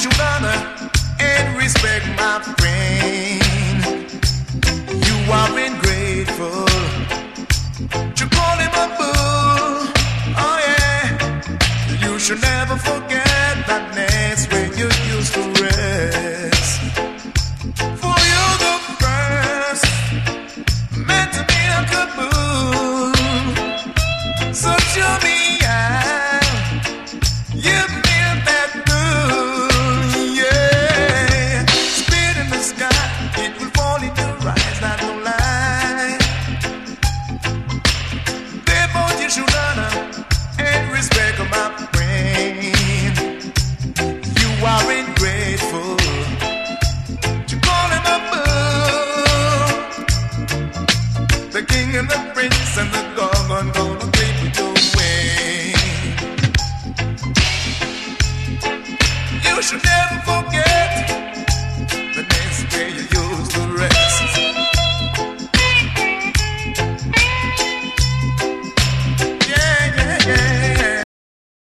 should honor and respect my friend. You are ungrateful. You call him a bull. Oh yeah. You should never forget that nest where you used to rest. For you the first meant to be a good bull. So show me